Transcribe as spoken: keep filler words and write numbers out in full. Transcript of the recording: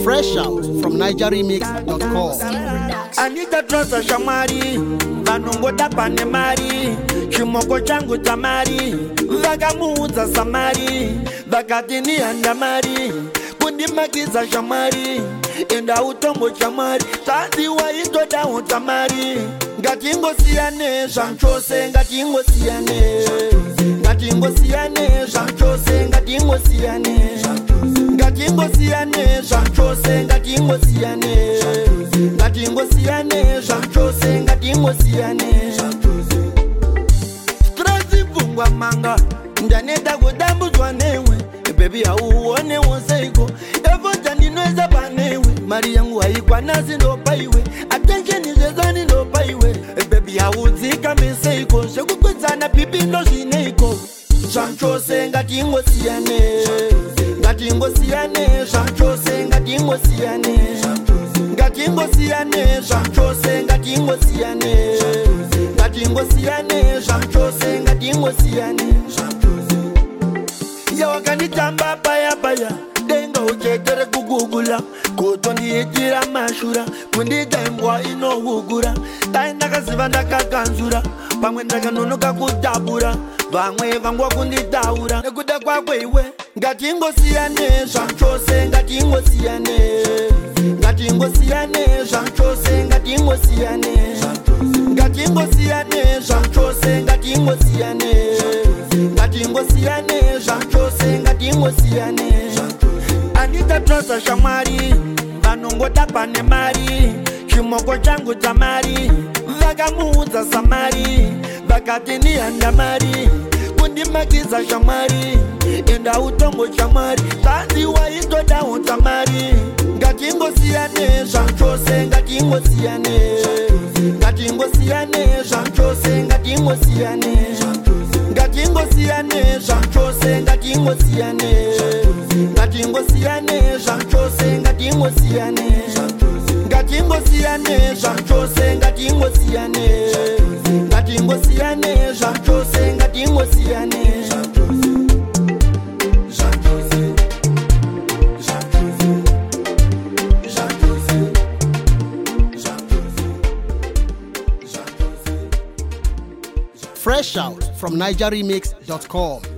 Fresh out from niger remix dot com. Anita Trosa Shamari, Vanongo Tapane Mari, Chimoko Changu Tamari, Vagamuza Samari, Vagatini and Damari, Kundi Magiza Shamari, Enda Utombo Chamari, Tanti Waito Down Tamari, Gatingo Siane, Sanchose, Gatingo Siane, Gatingo Siane, Sanchose, Gatingo Siane, Gatingo Siane, Sanchose, Gatingo Siane, Gatingo Siane, Sanchose, Gatingo Siane, Strazi Bungwa Manga, Ndaneta Godambu Zwanewe, Baby Auone Wonseko, Evo Janino is a Banewe, Mariam Waikwa Nazi no Paiwe, Attention is a Zani no Paiwe, Baby Auzika Meseko, Shakukuzana Pipi no Shineko, Sanchose, Gatingo Siane, Gatingo Siane, Sanchose, Gatingo Siane, Gatingo Siane, Sanchose, Gatingo Siane, Gatingo Siane, Sanchose, Gatingo Siane, Yawakanitamba Paya Paya, Dengo Jetere Gugula, Kotoni Etira Mashura, Kundi Dembwa Ino Wugura, Tainaka Sivandaka Kanzura, Pamwendaka Nonoka Kutabura, Vangwe Vangwa Kundi Daura, Nekuda Kwakwe, Gatingo Siane, Sanchose, Gatingo Siane, Gatingo Siane, Sanchose, Gatingo Siane, Gatingo Siane, Sanchose, Gatingo Siane, Gatingo Siane, Sanchose, Gatingo Siane, Anita Trosa Shamari, Vanongo Tapane Mari, Chimoko Changu Tamari, Vagamuza Samari, Vagatini and Damari, Kundi Magiza Shamari, Enda Utombo Chamari, Tanti Waito Down Tamari, Gatingo Siane, Sanchose, Gatingo Siane, Gatingo Siane, Sanchose, Gatingo Siane, Gatingo Siane, Sanchose, Gatingo Siane, Gatingo Siane, Sanchose, Gatingo Siane, Gatingo Siane, Sanchose, Gatingo Siane, Gatingo Siane, Sanchose, Gatingo Siane, Fresh out from niger remix dot com.